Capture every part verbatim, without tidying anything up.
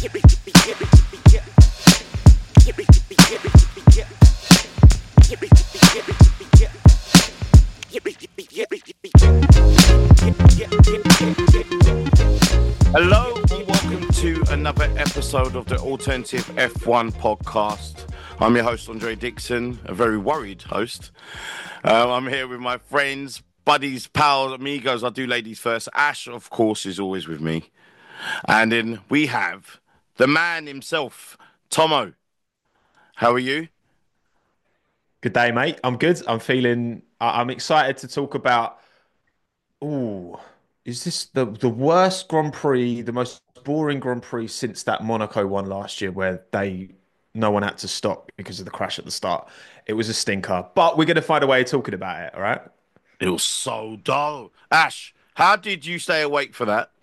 Hello and welcome to another episode of the Alternative F one podcast. I'm your host, Andre Dixon, a very worried host. Uh, I'm here with my friends, buddies, pals, amigos. I'll do ladies first. Ash, of course, is always with me. And then we have the man himself, Tomo. How are you? Good day, mate. I'm good. I'm feeling. I- I'm excited to talk about. Ooh, is this the the worst Grand Prix, the most boring Grand Prix since that Monaco one last year, where they no one had to stop because of the crash at the start? It was a stinker, but we're gonna find a way of talking about it. All right. It was so dull. Ash, how did you stay awake for that?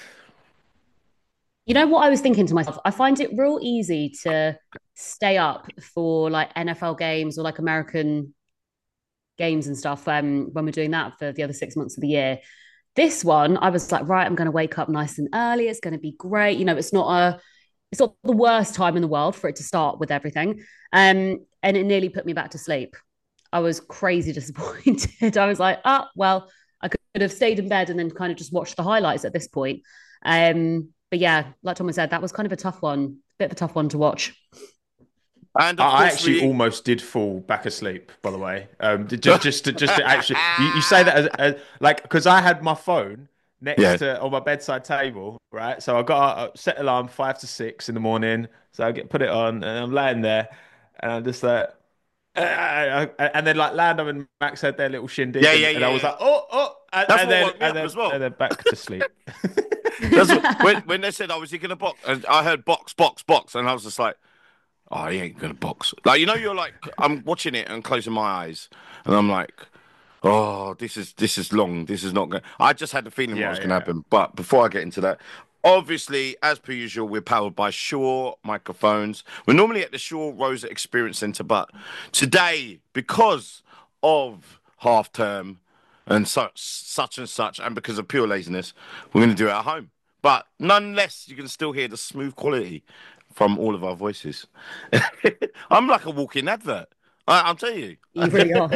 You know what I was thinking to myself? I find it real easy to stay up for like N F L games or like American games and stuff um, when we're doing that for the other six months of the year. This one, I was like, right, I'm going to wake up nice and early. It's going to be great. You know, it's not a, it's not the worst time in the world for it to start with everything. Um, and it nearly put me back to sleep. I was crazy disappointed. I was like, oh, well, I could have stayed in bed and then kind of just watched the highlights at this point. Um, but yeah, like Thomas said, that was kind of a tough one, bit of a tough one to watch. And of I I course, actually we... almost did fall back asleep, by the way. Um, just, just, to, just to actually, you, you say that as, as like, because I had my phone next Yeah. to on my bedside table, right? So I got a set alarm five to six in the morning. So I get put it on, and I'm laying there, and I'm just like, uh, and then like Lando and Max had their little shindig, Yeah, and, yeah, and I yeah, was yeah. like, oh, oh, and, That's and what then woke me and up then as well. and then back to sleep. That's what, when, when they said, "Oh, was he going to box?" And I heard box, box, box, and I was just like, "Oh, he ain't going to box." Like, you know, you're like, I'm watching it and closing my eyes, and I'm like, "Oh, this is this is long. This is not going." I just had the feeling what Yeah, was going to yeah. happen. But before I get into that, obviously, as per usual, we're powered by Shure microphones. We're normally at the Shure Rosa Experience Centre, but today, because of half term and such, such and such, and because of pure laziness, we're going to do it at home. But nonetheless, you can still hear the smooth quality from all of our voices. I'm like a walking advert. I, I'll tell you. You really are.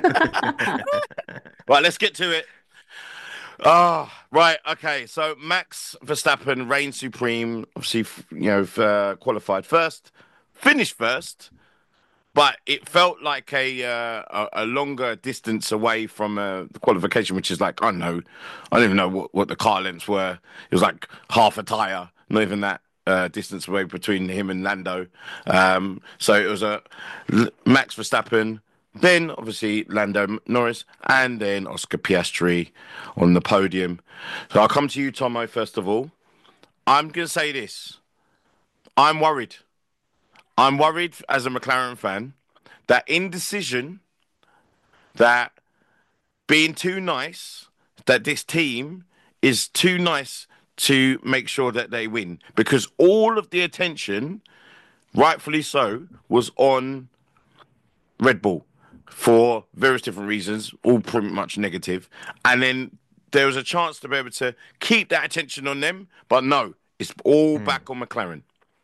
Right, let's get to it. Ah, right. Okay. So Max Verstappen reigned supreme. Obviously, f- you know, f- uh, qualified first, finished first, but it felt like a uh, a, a longer distance away from uh, the qualification, which is like I don't know, I don't even know what, what the car lengths were. It was like half a tire, not even that. Uh, distance away between him and Lando, um, so it was a L- Max Verstappen, then obviously Lando Norris, and then Oscar Piastri on the podium. So I'll come to you, Tomo. First of all, I'm gonna say this: I'm worried. I'm worried as a McLaren fan that indecision, that being too nice, that this team is too nice to make sure that they win because all of the attention, rightfully so, was on Red Bull for various different reasons, all pretty much negative. And then there was a chance to be able to keep that attention on them, but no, it's all Hmm. back on McLaren.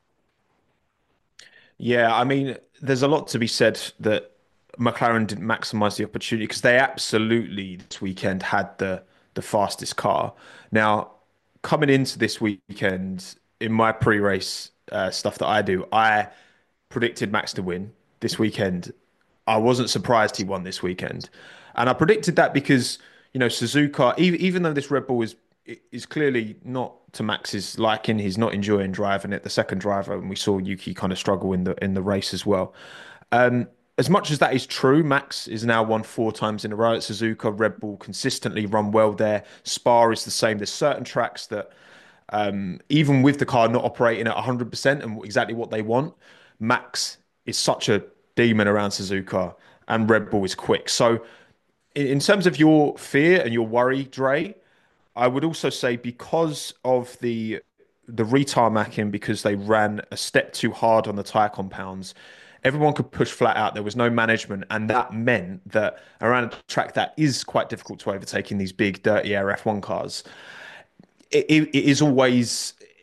Yeah, I mean, there's a lot to be said that McLaren didn't maximize the opportunity because they absolutely this weekend had the the fastest car. Now, coming into this weekend, in my pre-race uh, stuff that I do, I predicted Max to win this weekend. I wasn't surprised he won this weekend, and I predicted that because you know Suzuka, even, even though this Red Bull is is clearly not to Max's liking, he's not enjoying driving it. The second driver, and we saw Yuki kind of struggle in the in the race as well. Um, as much as that is true, Max is now won four times in a row at Suzuka. Red Bull consistently run well there. Spa is the same. There's certain tracks that um, even with the car not operating at one hundred percent and exactly what they want, Max is such a demon around Suzuka and Red Bull is quick. So, in, in terms of your fear and your worry, Dre, I would also say because of the the retarmacking, because they ran a step too hard on the tire compounds, everyone could push flat out. There was no management, and that meant that around a track that is quite difficult to overtake in these big, dirty air F one cars, it, it, it is always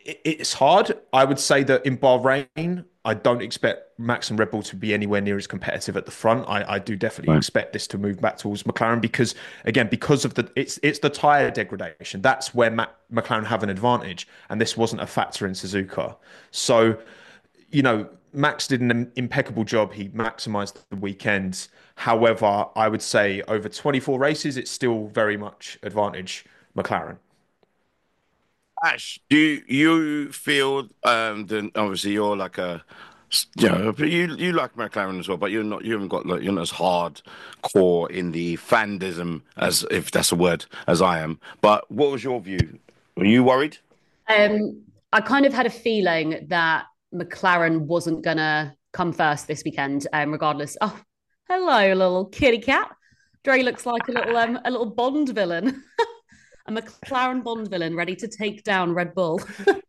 it, it's hard. I would say that in Bahrain, I don't expect Max and Red Bull to be anywhere near as competitive at the front. I, I do definitely Right. expect this to move back towards McLaren because, again, because of the it's it's the tire degradation. That's where Mac, McLaren have an advantage, and this wasn't a factor in Suzuka. So, you know, Max did an impeccable job. He maximized the weekends. However, I would say over twenty-four races, it's still very much advantage McLaren. Ash, do you feel um then obviously you're like a you know but you you like McLaren as well, but you're not you haven't got like you're not as hard core in the fandism as if that's a word as I am. But what was your view? Were you worried? Um, I kind of had a feeling that McLaren wasn't gonna come first this weekend, um, regardless. Oh, hello, little kitty cat. Dre looks like a little um, a little Bond villain, a McLaren Bond villain ready to take down Red Bull.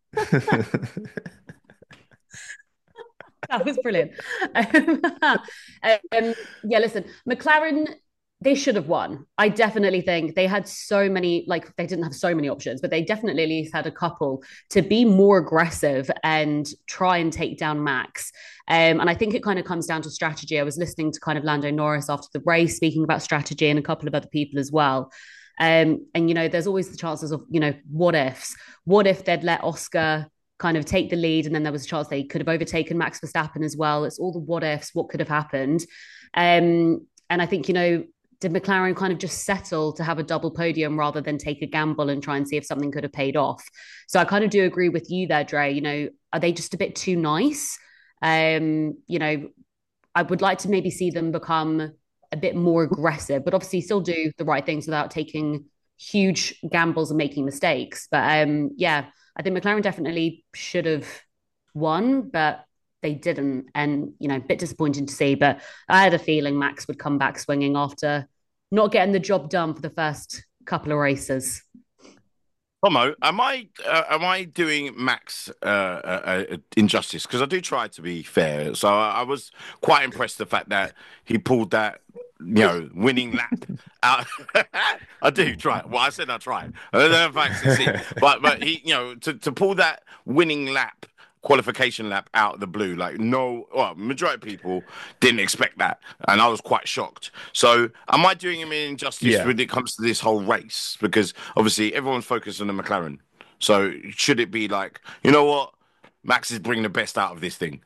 That was brilliant. Um, um, yeah, listen, McLaren, they should have won. I definitely think they had so many, like, they didn't have so many options, but they definitely at least had a couple to be more aggressive and try and take down Max. Um, and I think it kind of comes down to strategy. I was listening to kind of Lando Norris after the race, speaking about strategy and a couple of other people as well. Um, and, you know, there's always the chances of, you know, what ifs. What if they'd let Oscar kind of take the lead, and then there was a chance they could have overtaken Max Verstappen as well. It's all the what ifs, what could have happened. Um, and I think, you know, did McLaren kind of just settle to have a double podium rather than take a gamble and try and see if something could have paid off? So I kind of do agree with you there, Dre. You know, are they just a bit too nice? Um, you know, I would like to maybe see them become a bit more aggressive, but obviously still do the right things without taking huge gambles and making mistakes. But um, yeah, I think McLaren definitely should have won, but they didn't. And, you know, a bit disappointing to see. But I had a feeling Max would come back swinging after not getting the job done for the first couple of races. Tomo, am I uh, am I doing Max uh, uh, uh, injustice? Because I do try to be fair. So I, I was quite impressed the fact that he pulled that, you know, winning lap out. I do try. Well, I said I tried. I don't know if I succeed, but but he, you know, to to pull that winning lap qualification lap out of the blue, like no, well, majority of people didn't expect that, and I was quite shocked. So, am I doing him an injustice Yeah. when it comes to this whole race? Because obviously everyone's focused on the McLaren. So, should it be like, you know what, Max is bringing the best out of this thing?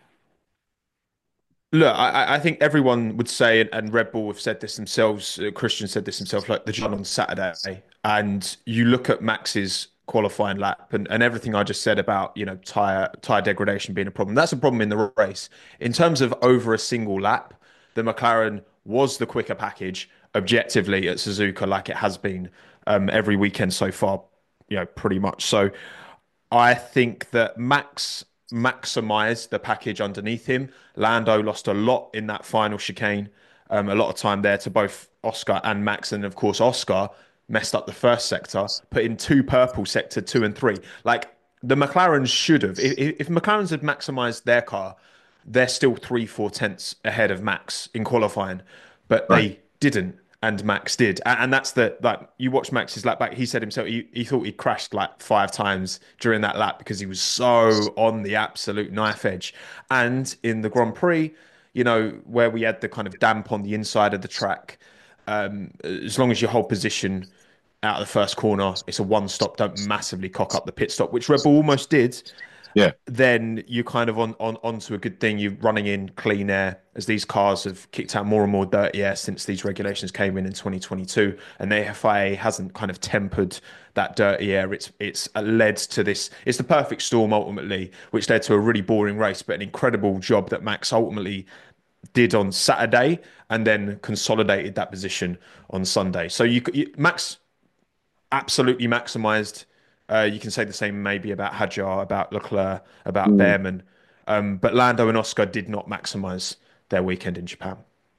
Look, I, I think everyone would say, and, and Red Bull have said this themselves, uh, Christian said this himself, like the John on Saturday. And you look at Max's qualifying lap and, and everything I just said about, you know, tire tire degradation being a problem. That's a problem in the race. In terms of over a single lap, the McLaren was the quicker package objectively at Suzuka, like it has been um, every weekend so far, you know, pretty much. So I think that Max maximized the package underneath him. Lando lost a lot in that final chicane, um, a lot of time there to both Oscar and Max. And of course, Oscar messed up the first sector, put in two purple sector two and three. Like the McLarens should have, if, if McLarens had maximized their car, they're still three, four tenths ahead of Max in qualifying, but Right. they didn't. And Max did, and, and that's the like you watch Max's lap back. He said himself he, he thought he crashed like five times during that lap because he was so on the absolute knife edge. And in the Grand Prix, you know, where we had the kind of damp on the inside of the track, um, as long as you hold position out of the first corner, it's a one stop. Don't massively cock up the pit stop, which Red Bull almost did. Yeah. Then you kind of on, on onto a good thing. You're running in clean air as these cars have kicked out more and more dirty air since these regulations came in in twenty twenty-two, and the F I A hasn't kind of tempered that dirty air. It's it's led to this. It's the perfect storm ultimately, which led to a really boring race, but an incredible job that Max ultimately did on Saturday, and then consolidated that position on Sunday. So you, you Max absolutely maximised. Uh, you can say the same maybe about Hadjar, about Leclerc, about Mm. Behrman. Um, but Lando and Oscar did not maximise their weekend in Japan.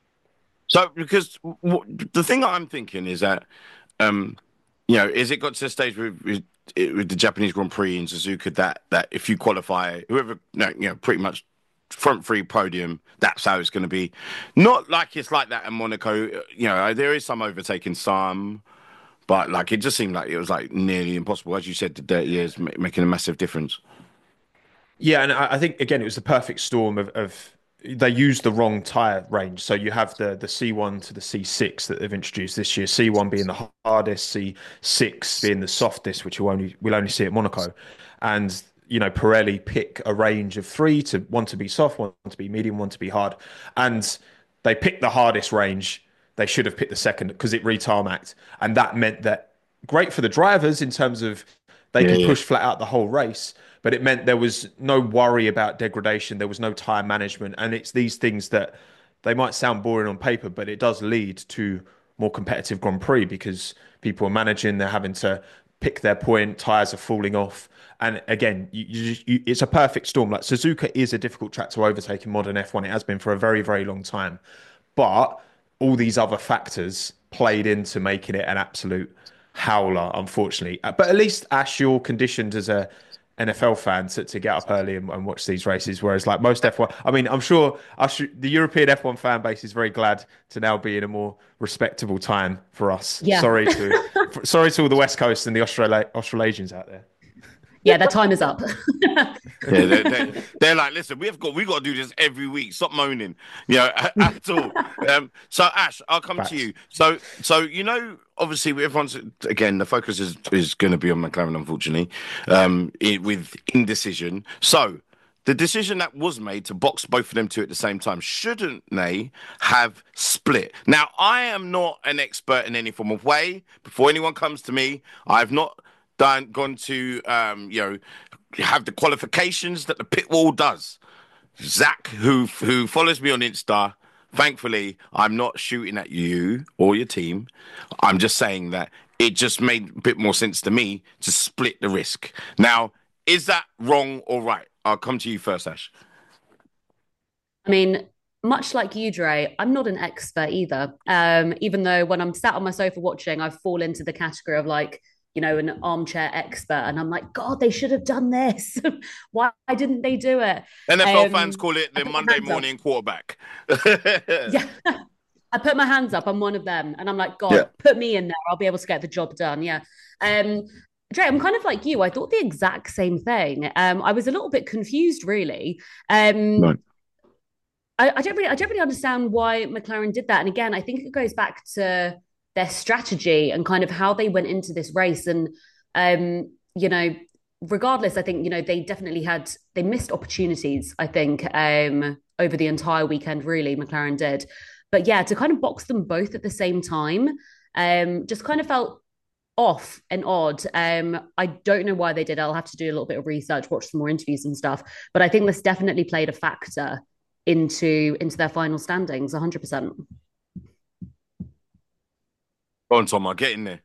So, because w- the thing I'm thinking is that, um, you know, is it got to the stage with, with, with the Japanese Grand Prix in Suzuka that that if you qualify, whoever, no, you know, pretty much front three podium, that's how it's going to be. Not like it's like that in Monaco. You know, there is some overtaking, some, but like it just seemed like it was like nearly impossible. As you said, the dirty years ma- making a massive difference. Yeah, and I, I think again it was the perfect storm of, of they used the wrong tire range. So you have the the C one to the C six that they've introduced this year. C one being the hardest, C six being the softest, which you only we'll only see at Monaco. And you know Pirelli pick a range of three to one to be soft, one to be medium, one to be hard, and they picked the hardest range. They should have picked the second because it retarmacked, and that meant that great for the drivers in terms of they Yeah, could yeah. push flat out the whole race, but it meant there was no worry about degradation. There was no time management. And it's these things that they might sound boring on paper, but it does lead to more competitive Grand Prix because people are managing, they're having to pick their point, tires are falling off. And again, you, you, just- you, it's a perfect storm. Like Suzuka is a difficult track to overtake in modern F one. It has been for a very, very long time. But all these other factors played into making it an absolute howler, unfortunately. Uh, But at least Ash, you're conditioned as a N F L fan to, to get up early and, and watch these races. Whereas, like most F one, I mean, I'm sure us, the European F one fan base is very glad to now be in a more respectable time for us. Yeah. Sorry to, for, sorry to all the West Coast and the Australa- Australasians out there. Yeah, their time is up. Yeah, they're, they're, they're like, listen, we've got we got to do this every week. Stop moaning, you know, at all. Um, so Ash, I'll come to Facts. you. So, so you know, obviously, everyone's again the focus is is going to be on McLaren, unfortunately, um, i- with indecision. So, the decision that was made to box both of them two at the same time, shouldn't they have split? Now, I am not an expert in any form of way. Before anyone comes to me, I've not done gone to um, you know have the qualifications that the pit wall does. Zach, who who follows me on Insta, thankfully, I'm not shooting at you or your team. I'm just saying that it just made a bit more sense to me to split the risk. Now, is that wrong or right? I'll come to you first, Ash. I mean, much like you, Dre, I'm not an expert either. Um, even though when I'm sat on my sofa watching, I fall into the category of like, you know, an armchair expert, and I'm like, God, they should have done this. Why didn't they do it? N F L fans Um, call it I the put my Monday hands up. morning quarterback. Yeah, I put my hands up. I'm one of them, and I'm like, Yeah. God, put me in there. I'll be able to get the job done. Yeah. Um, Dre, I'm kind of like you. I thought the exact same thing. Um, I was a little bit confused, really. Um, Right. I, I don't really, I don't really understand why McLaren did that. And again, I think it goes back to their strategy and kind of how they went into this race. And um, you know, regardless, I think you know they definitely had they missed opportunities. I think um, over the entire weekend, really, McLaren did. But yeah, to kind of box them both at the same time, um, just kind of felt off and odd. Um, I don't know why they did. I'll have to do a little bit of research, watch some more interviews and stuff. But I think this definitely played a factor into into their final standings, one hundred percent. Go on, Tom, I'll get in there.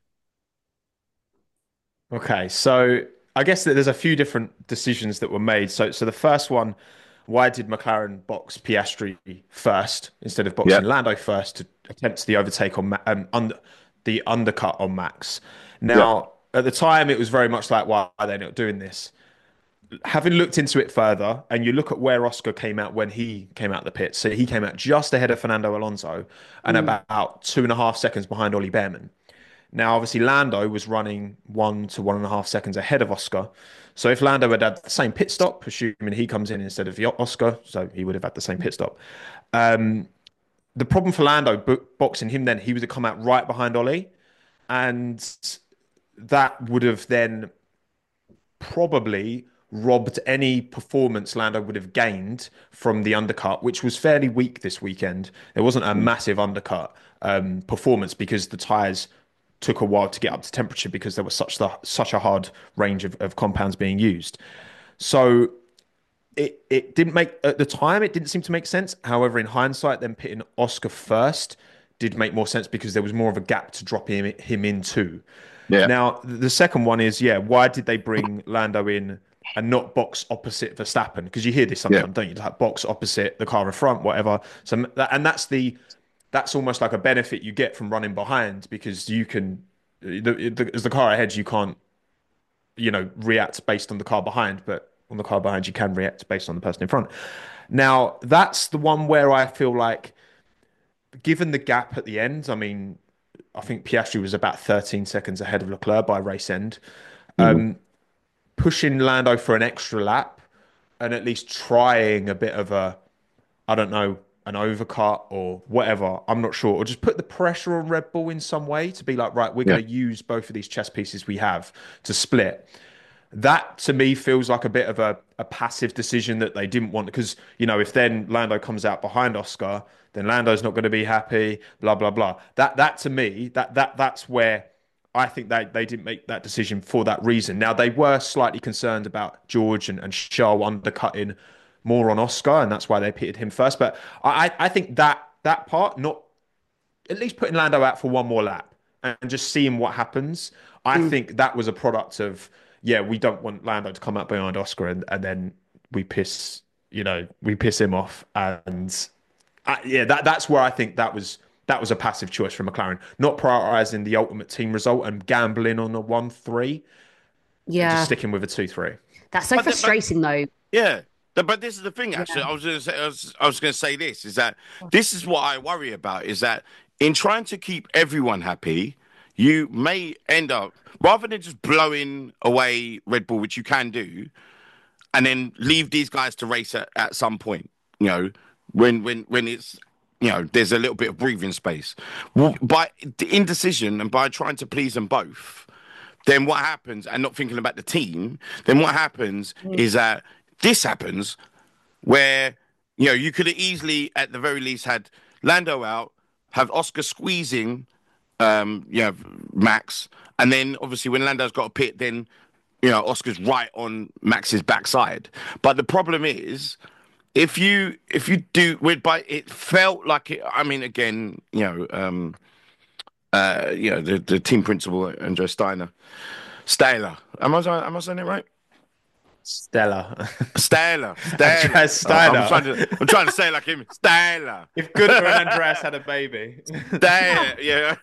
Okay, so I guess that there's a few different decisions that were made. So, so the first one, why did McLaren box Piastri first instead of Yeah. boxing Lando first to attempt the overtake on Ma- um, under, the undercut on Max? Yeah. Now, at the time, it was very much like, why are they not doing this? Having looked into it further, and you look at where Oscar came out when he came out the pit, so he came out just ahead of Fernando Alonso and Mm. about two and a half seconds behind Ollie Behrman. Now, obviously, Lando was running one to one and a half seconds ahead of Oscar. So if Lando had had the same pit stop, assuming he comes in instead of Oscar, so he would have had the same pit stop. Um, the problem for Lando bo- boxing him then, he would have come out right behind Ollie, and that would have then probably robbed any performance Lando would have gained from the undercut, which was fairly weak this weekend. There wasn't a massive undercut um, performance because the tyres took a while to get up to temperature because there was such the such a hard range of, of compounds being used. So it it didn't make at the time it didn't seem to make sense. However, in hindsight, then pitting Oscar first did make more sense because there was more of a gap to drop him him into. Yeah. Now, the second one is, yeah, why did they bring Lando in and not box opposite Verstappen? Because you hear this Yeah. sometimes, don't you? Like box opposite the car in front, whatever. So, and that's the that's almost like a benefit you get from running behind because you can, the, the, as the car ahead, you can't, you know, react based on the car behind, but on the car behind, you can react based on the person in front. Now, that's the one where I feel like, given the gap at the end, I mean, I think Piastri was about thirteen seconds ahead of Leclerc by race end. Mhm. Pushing Lando for an extra lap and at least trying a bit of a, I don't know, an overcut or whatever. I'm not sure. Or just put the pressure on Red Bull in some way to be like, right, we're Yeah. going to use both of these chess pieces we have to split. That to me feels like a bit of a, a passive decision that they didn't want because, you know, if then Lando comes out behind Oscar, then Lando's not going to be happy, blah, blah, blah. That that to me, that that that's where I think they, they didn't make that decision for that reason. Now they were slightly concerned about George and, and Charles undercutting more on Oscar, and that's why they pitted him first. But I, I think that that part, not at least putting Lando out for one more lap and just seeing what happens. I Mm. think that was a product of, yeah, we don't want Lando to come up behind Oscar and, and then we piss, you know, we piss him off. And I, yeah, that that's where I think that was that was a passive choice from McLaren, not prioritizing the ultimate team result and gambling on a one three and just Yeah, sticking with a two three. that's so But, the, but frustrating though. yeah, the, but this is the thing. Actually, Yeah. I was going to say, I was, I was going to say this is that this is what I worry about is that in trying to keep everyone happy, you may end up rather than just blowing away Red Bull, which you can do, and then leave these guys to race at, at some point. You know, when when when it's you know there's a little bit of breathing space. Well, by indecision and by trying to please them both, then what happens, and not thinking about the team, then what happens Mm. is that this happens where, you know, you could have easily, at the very least, had Lando out, have Oscar squeezing, um, you know, Max, and then obviously when Lando's got a pit, then, you know, Oscar's right on Max's backside. But the problem is, if you if you do with by it felt like it. I mean, again, you know, um, uh, you know, the the team principal Andrew Steiner. Staler. Am I am I saying it right? Stella. Staler. Staler. Andreas I- I'm Steiner. trying to I'm trying to say it like him. Staler. If Gunter and Andreas had a baby. Staler. Yeah.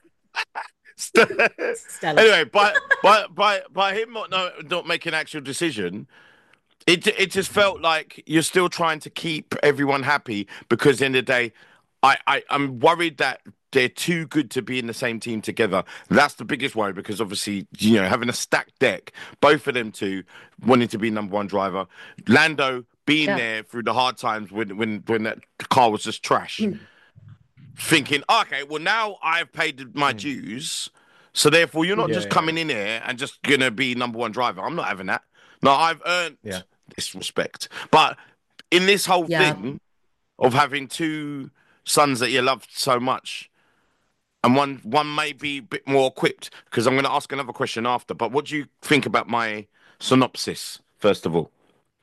St- Stella. anyway, by by by by him not no, not making an actual decision, it it just felt like you're still trying to keep everyone happy because at the end of the day, I, I I'm worried that they're too good to be in the same team together. That's the biggest worry because obviously, you know, having a stacked deck, both of them two wanting to be number one driver, Lando being Yeah. there through the hard times when when when that car was just trash, thinking, okay, well now I've paid my dues, so therefore you're not Yeah, just yeah. coming in here and just gonna be number one driver. I'm not having that. No, I've earned Yeah. this respect. But in this whole Yeah. thing of having two sons that you love so much, and one one may be a bit more equipped, because I'm going to ask another question after. But what do you think about my synopsis, first of all?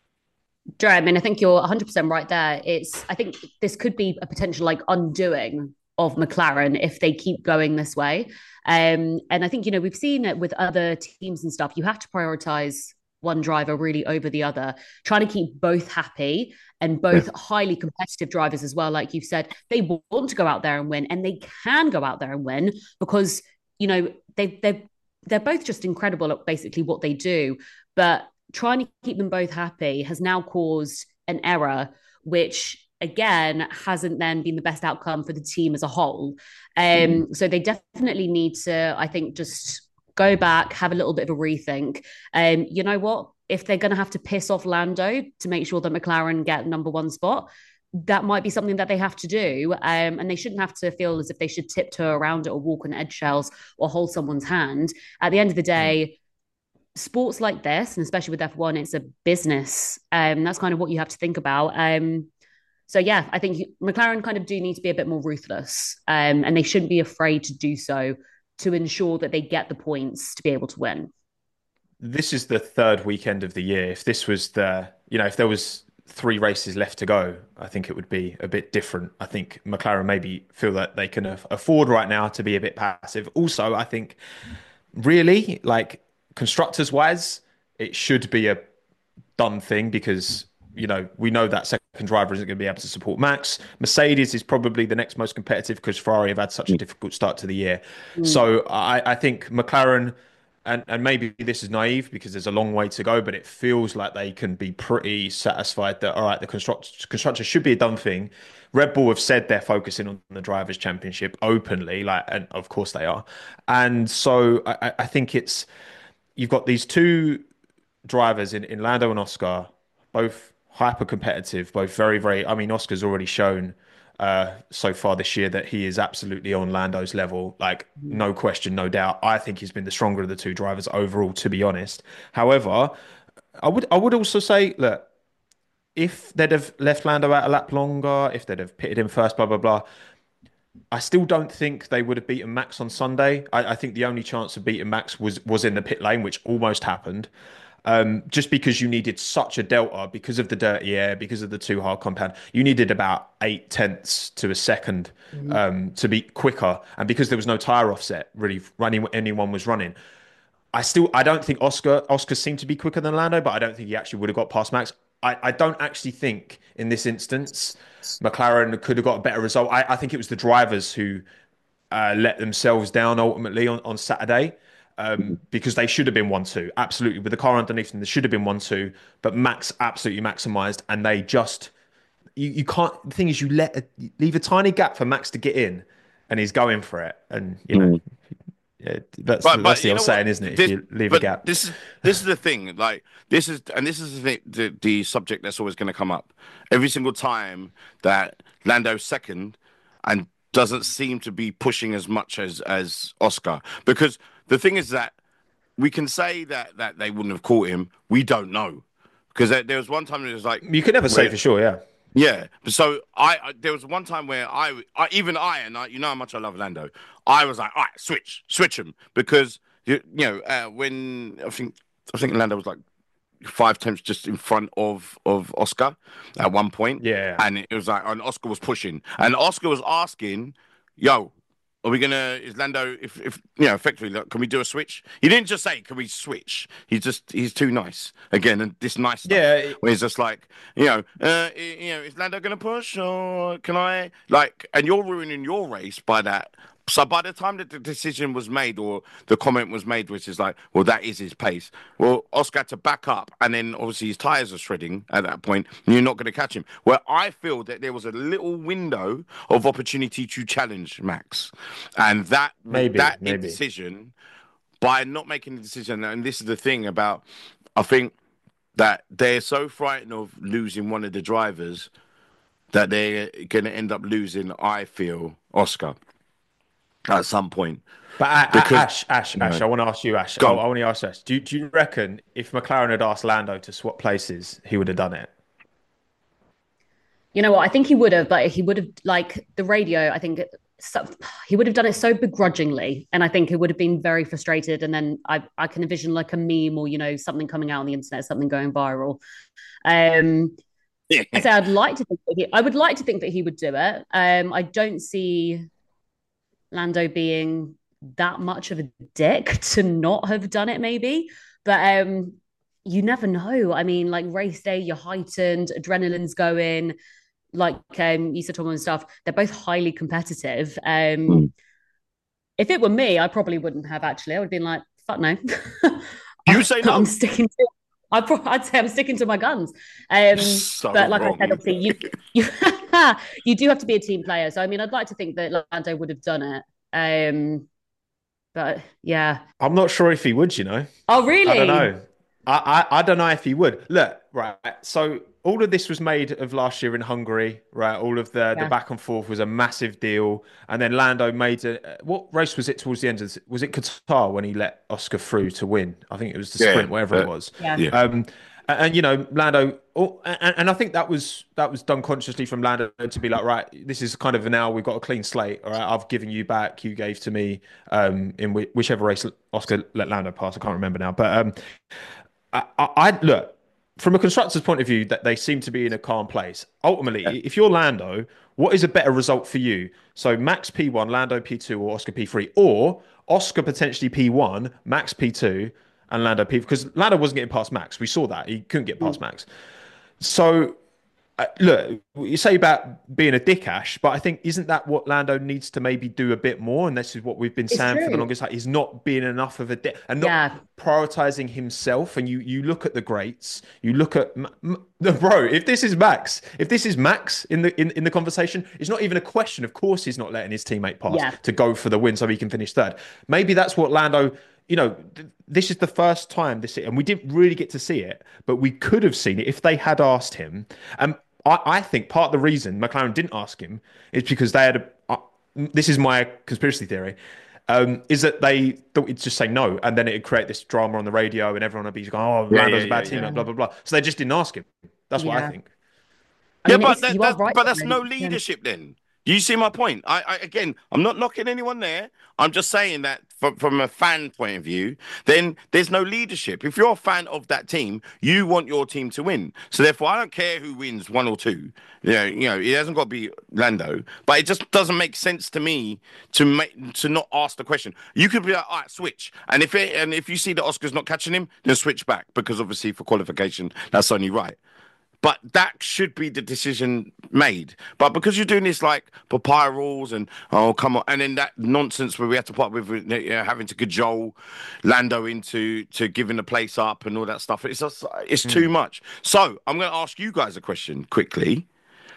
Joe, I mean, I think you're one hundred percent right there. It's, I think this could be a potential like undoing of McLaren if they keep going this way. Um, and I think, you know, we've seen it with other teams and stuff. You have to prioritize one driver really over the other, trying to keep both happy and both highly competitive drivers as well. Like you've said, they want to go out there and win, and they can go out there and win because, you know, they, they're, they're both just incredible at basically what they do. But trying to keep them both happy has now caused an error, which again hasn't then been the best outcome for the team as a whole. Um, so they definitely need to, I think, just go back, have a little bit of a rethink. Um, you know what? If they're going to have to piss off Lando to make sure that McLaren get number one spot, that might be something that they have to do. Um, and they shouldn't have to feel as if they should tiptoe around it or walk on eggshells or hold someone's hand. At the end of the day, sports like this, and especially with F one, it's a business. Um, that's kind of what you have to think about. Um, so yeah, I think McLaren kind of do need to be a bit more ruthless, um, and they shouldn't be afraid to do so to ensure that they get the points to be able to win. This is the third weekend of the year. If this was the, you know, if there was three races left to go, I think it would be a bit different. I think McLaren maybe feel that they can afford right now to be a bit passive. Also, I think really, like constructors wise, it should be a done thing because, you know, we know that second driver isn't going to be able to support Max. Mercedes is probably the next most competitive because Ferrari have had such a difficult start to the year. Mm. So I, I think McLaren, and, and maybe this is naive because there's a long way to go, but it feels like they can be pretty satisfied that, all right, the construct, constructors should be a done thing. Red Bull have said they're focusing on the Drivers' Championship openly, like, and of course they are. And so I, I think it's, you've got these two drivers in, in Lando and Oscar, both hyper competitive, both very, very. I mean, Oscar's already shown uh, so far this year that he is absolutely on Lando's level. Like, no question, no doubt. I think he's been the stronger of the two drivers overall, to be honest. However, I would I would also say, look, if they'd have left Lando out a lap longer, if they'd have pitted him first, blah blah blah. I still don't think they would have beaten Max on Sunday. I, I think the only chance of beating Max was was in the pit lane, which almost happened. Um, just because you needed such a delta because of the dirty air, because of the too hard compound, you needed about eight tenths to a second Mhm. um, to be quicker, and because there was no tire offset, really, running anyone was running. I still, I don't think Oscar Oscar seemed to be quicker than Lando, but I don't think he actually would have got past Max. I, I don't actually think in this instance McLaren could have got a better result. I, I think it was the drivers who uh, let themselves down ultimately on, on Saturday um, because they should have been one two. Absolutely. With the car underneath them, they should have been one two, but Max absolutely maximized and they just, you, you can't, the thing is, you let, a, you leave a tiny gap for Max to get in and he's going for it. And, you know, Mm. yeah, that's, But that's but the you old know saying, what? isn't it? If This you leave a but gap. this is this is the thing. Like this is and this is the thing, the, the subject that's always going to come up every single time that Lando's second and doesn't seem to be pushing as much as as Oscar. Because the thing is that we can say that that they wouldn't have caught him. We don't know because there, there was one time it was like You could never say where for sure, yeah. yeah. So I, I there was one time where I, I even I and I, you know how much I love Lando. I was like, all right, switch, switch him because you you know uh, when I think I think Lando was like five tenths just in front of of Oscar at one point, Yeah. and it was like and Oscar was pushing, and Oscar was asking, "Yo, are we gonna? Is Lando? If if you know, effectively, look, can we do a switch?" He didn't just say, "Can we switch?" He's just he's too nice again, and this nice stuff Yeah. where he's just like, you know, uh, you know, is Lando gonna push or can I like? And you're ruining your race by that. So by the time that the decision was made or the comment was made, which is like, well, that is his pace. Well, Oscar had to back up, and then obviously his tires are shredding at that point, and you're not going to catch him. Where I feel that there was a little window of opportunity to challenge Max, and that Maybe, that maybe. decision by not making the decision, and this is the thing about, I think that they're so frightened of losing one of the drivers that they're going to end up losing, I feel, Oscar at some point. But A- A- Because, Ash, Ash, you Ash, know, I want to ask you, Ash. I, gone. I want to ask you, Ash. Do, you- do you reckon if McLaren had asked Lando to swap places, he would have done it? You know what? I think he would have, but he would have like the radio. I think so, he would have done it so begrudgingly, and I think he would have been very frustrated. And then I, I can envision like a meme or you know something coming out on the internet, something going viral. Um, Yeah. I say I'd like to think that he, I would like to think that he would do it. Um, I don't see Lando being that much of a dick to not have done it, maybe. But um, you never know. I mean, like race day, you're heightened, adrenaline's going. Like um, you said, Tom and stuff, they're both highly competitive. Um, Mm. if it were me, I probably wouldn't have actually. I would have been like, fuck no. You say I'm no. sticking to I'd, pro- I'd say I'm sticking to my guns. Um, So but like I said, wrong. obviously you you you do have to be a team player. So I mean, I'd like to think that Lando would have done it. Um, but yeah. I'm not sure if he would, you know. Oh, I don't really? know. I, I, I don't know if he would. Look, right. So all of this was made of last year in Hungary, right? All of the the Yeah. back and forth was a massive deal, and then Lando made a. What race was it towards the end? Of, was it Qatar when he let Oscar through to win? I think it was the Yeah. sprint, whatever it Uh, was. Yeah. yeah. Um, and, and, you know, Lando, oh, and, and I think that was that was done consciously from Lando to be like, right, this is kind of now we've got a clean slate. All right, I've given you back, you gave to me, um, in whi- whichever race Oscar let Lando pass. I can't remember now, but um, I, I, I look from a constructor's point of view that they seem to be in a calm place. Ultimately, Yeah. if you're Lando, what is a better result for you? So Max P one, Lando P two, or Oscar P three, or Oscar potentially P one, Max P two, and Lando P because Lando wasn't getting past Max. We saw that he couldn't get past Mm. Max. So uh, look, you say about being a dick, Ash, but I think isn't that what Lando needs to maybe do a bit more? And this is what we've been It's saying for the true. longest time. He's not being enough of a dick and not Yeah. prioritizing himself. And you you look at the greats, you look at M- M- bro. If this is Max, if this is Max in the in, in the conversation, it's not even a question. Of course, he's not letting his teammate pass Yeah. to go for the win so he can finish third. Maybe that's what Lando. you know, th- this is the first time this, and we didn't really get to see it, but we could have seen it if they had asked him. Um, I, I think part of the reason McLaren didn't ask him is because they had a. Uh, this is my conspiracy theory. Um, is that they thought he'd just say no, and then it'd create this drama on the radio, and everyone would be going, "Oh, Yeah, yeah, Lando's a yeah, bad yeah. teammate," blah blah blah. So they just didn't ask him. That's what I Yeah. think. I Yeah, mean, but it's that, you are that's right. but that's no Though. Yeah. leadership then. Do you see my point? I, I again, I'm not knocking anyone there. I'm just saying that from from a fan point of view, then there's no leadership. If you're a fan of that team, you want your team to win. So therefore, I don't care who wins one or two. You know, you know, it hasn't got to be Lando, but it just doesn't make sense to me to make to not ask the question. You could be like, all right, switch, and if it and if you see that Oscar's not catching him, then switch back because obviously for qualification, that's only right. But that should be the decision made. But because you're doing this like papaya rules and oh come on, and then that nonsense where we have to put up with you know, having to cajole Lando into to giving the place up and all that stuff, it's just it's too Mm. much. So I'm going to ask you guys a question quickly.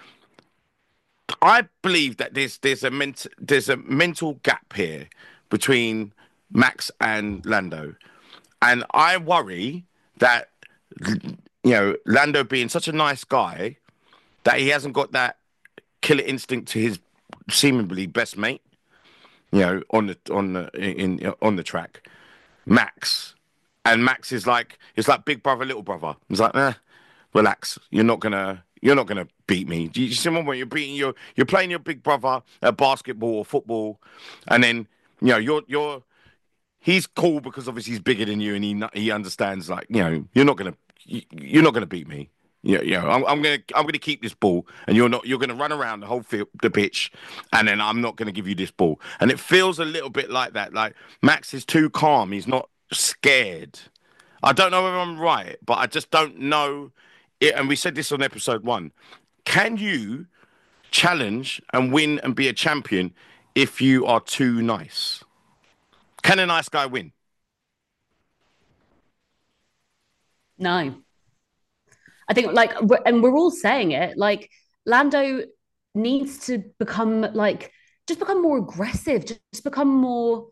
I believe that there's there's a ment- there's a mental gap here between Max and Lando, and I worry that you know Lando being such a nice guy that he hasn't got that killer instinct to his seemingly best mate, you know, on the on the in, in on the track, Max, and Max is like it's like big brother, little brother. It's like, eh, relax, you're not gonna you're not gonna beat me. Do you see when you're beating your you're playing your big brother at basketball or football, and then you know you're you're he's cool because obviously he's bigger than you and he he understands like you know you're not gonna you're not gonna beat me. Yeah, yeah. I'm, I'm gonna I'm gonna keep this ball, and you're not. You're gonna run around the whole field, the pitch, and then I'm not gonna give you this ball. And it feels a little bit like that. Like Max is too calm. He's not scared. I don't know if I'm right, but I just don't know. It, and we said this on episode one. Can you challenge and win and be a champion if you are too nice? Can a nice guy win? No, I think like, we're- and we're all saying it. Like Lando needs to become like just become more aggressive, just become more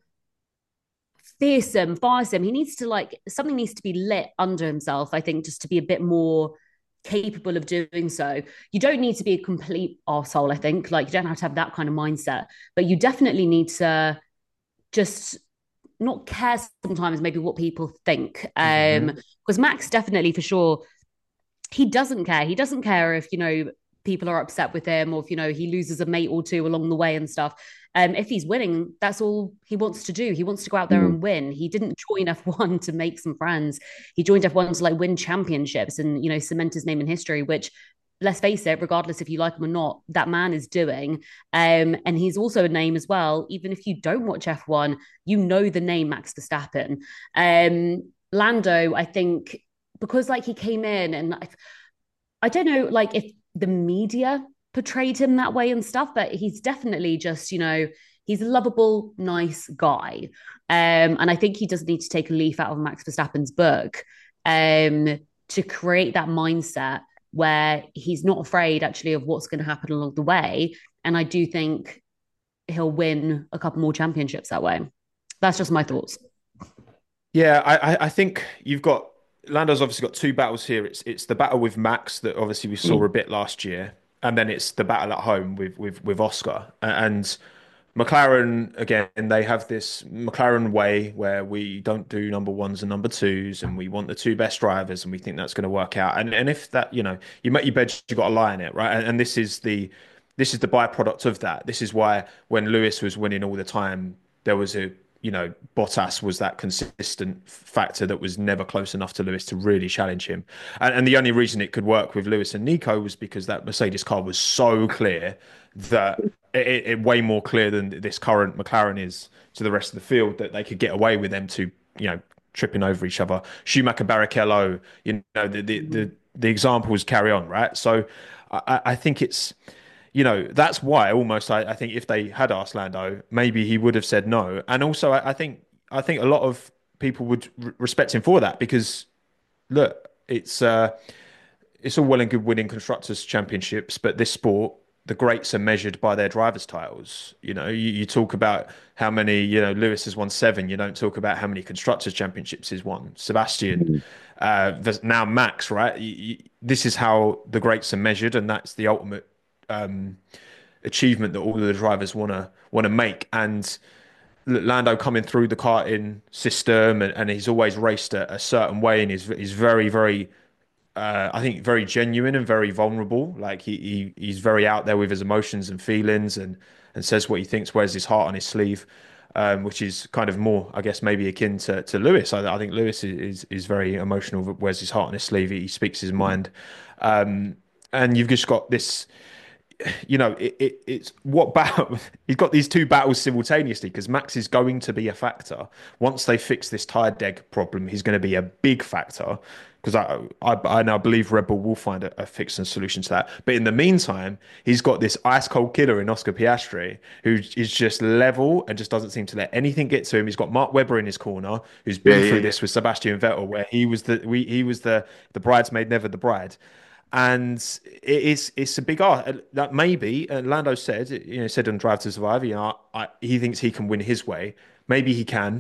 fearsome, fearsome. He needs to like something needs to be lit under himself, I think, just to be a bit more capable of doing so. You don't need to be a complete arsehole, I think. Like you don't have to have that kind of mindset, but you definitely need to just not care sometimes maybe what people think. Um, Mhm. because Max definitely for sure he doesn't care. He doesn't care if, you know, people are upset with him or if, you know, he loses a mate or two along the way and stuff. Um, if he's winning, that's all he wants to do. He wants to go out there Mm. and win. He didn't join F one to make some friends. He joined F one to like win championships and, you know, cement his name in history, which let's face it, regardless if you like him or not, that man is doing. Um, and he's also a name as well. Even if you don't watch F one, you know the name Max Verstappen. Um, Lando, I think, because like he came in and I, I don't know, like if the media portrayed him that way and stuff, but he's definitely just, you know, he's a lovable, nice guy. Um, and I think he does need to take a leaf out of Max Verstappen's book um, to create that mindset where he's not afraid actually of what's going to happen along the way. And I do think he'll win a couple more championships that way. That's just my thoughts. Yeah, I, I I think you've got Lando's obviously got two battles here. It's it's the battle with Max that obviously we saw Mm. a bit last year, and then it's the battle at home with with with Oscar. A- And McLaren again, they have this McLaren way where we don't do number ones and number twos, and we want the two best drivers, and we think that's going to work out. And and if that, you know, you make your bed, you got to lie in it, right? And, and this is the this is the byproduct of that. This is why when Lewis was winning all the time, there was a you know Bottas was that consistent factor that was never close enough to Lewis to really challenge him. And, and the only reason it could work with Lewis and Nico was because that Mercedes car was so clear that it, it way more clear than this current McLaren is to the rest of the field that they could get away with them to you know tripping over each other. Schumacher, Barrichello, you know the the the, the examples carry on, right? So I, I think it's you know, that's why almost I, I think if they had asked Lando, maybe he would have said no. And also, I, I think I think a lot of people would r respect him for that because look, it's uh, it's all well and good winning constructors championships, but this sport, the greats are measured by their drivers' titles. You know, you, you talk about how many, you know, Lewis has won seven. You don't talk about how many constructors' championships he's won. Sebastian, Mm. uh, there's now Max, right? You, you, this is how the greats are measured, and that's the ultimate um, achievement that all of the drivers want to want to make. And Lando coming through the karting system, and, and he's always raced a, a certain way, and he's he's very very uh, I think very genuine and very vulnerable. Like he, he he's very out there with his emotions and feelings, and and says what he thinks, wears his heart on his sleeve, um, which is kind of more, I guess, maybe akin to, to Lewis. I, I think Lewis is, is is very emotional, wears his heart on his sleeve. He speaks his mind, um, and you've just got this. You know, it, it, it's what battle he's got these two battles simultaneously because Max is going to be a factor once they fix this tire deg problem. He's going to be a big factor because I, I I now believe Red Bull will find a, a fix and solution to that. But in the meantime, he's got this ice cold killer in Oscar Piastri who is just level and just doesn't seem to let anything get to him. He's got Mark Webber in his corner who's Yeah, been yeah, through yeah. this with Sebastian Vettel, where he was the we he was the the bridesmaid, never the bride. And it is it's a big art that maybe uh, Lando said, you know, said on Drive to Survive, you know, I, he thinks he can win his way. Maybe he can.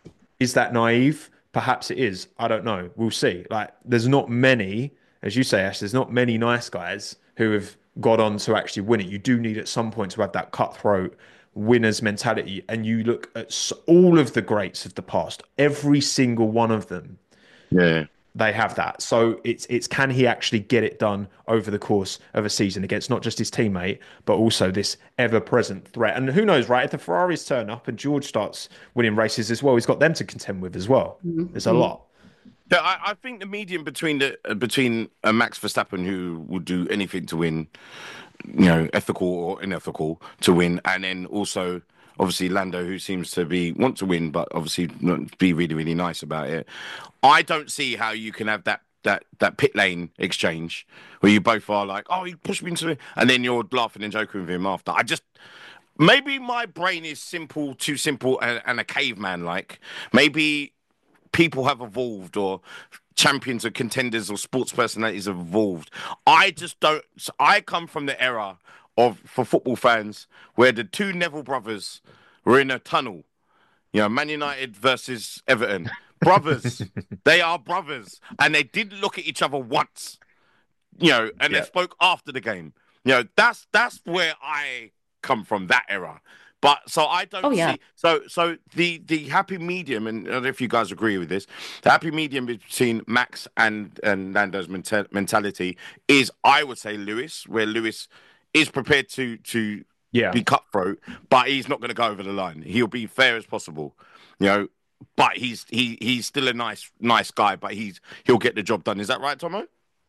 Is that naive? Perhaps it is. I don't know. We'll see. Like, there's not many, as you say, Ash. There's not many nice guys who have got on to actually win it. You do need at some point to have that cutthroat winners mentality. And you look at s- all of the greats of the past, every single one of them Yeah. they have that. So it's it's can he actually get it done over the course of a season against not just his teammate, but also this ever-present threat. And who knows, right? If the Ferraris turn up and George starts winning races as well, he's got them to contend with as well. There's a Mhm. lot. Yeah, I, I think the medium between the uh, between uh, Max Verstappen, who would do anything to win, you know, ethical or unethical to win, and then also obviously Lando, who seems to be want to win, but obviously not be really really nice about it. I don't see how you can have that that that pit lane exchange where you both are like, oh, he pushed me into it, and then you're laughing and joking with him after. I just maybe my brain is simple, too simple, and, and a caveman like. Maybe people have evolved or champions or contenders or sports personalities have evolved. I just don't. I come from the era of for football fans where the two Neville brothers were in a tunnel. You know, Man United versus Everton, brothers. They are brothers, and they didn't look at each other once. You know, and they Yeah. spoke after the game. You know, that's that's where I come from, that era. But so I Oh don't yeah. see so so the the happy medium, and I don't know if you guys agree with this, the happy medium between Max and and Nando's menta- mentality is, I would say, Lewis, where Lewis is prepared to to Yeah. be cutthroat, but he's not going to go over the line. He'll be fair as possible, you know. But he's he he's still a nice nice guy, but he's he'll get the job done. Is that right, Tomo?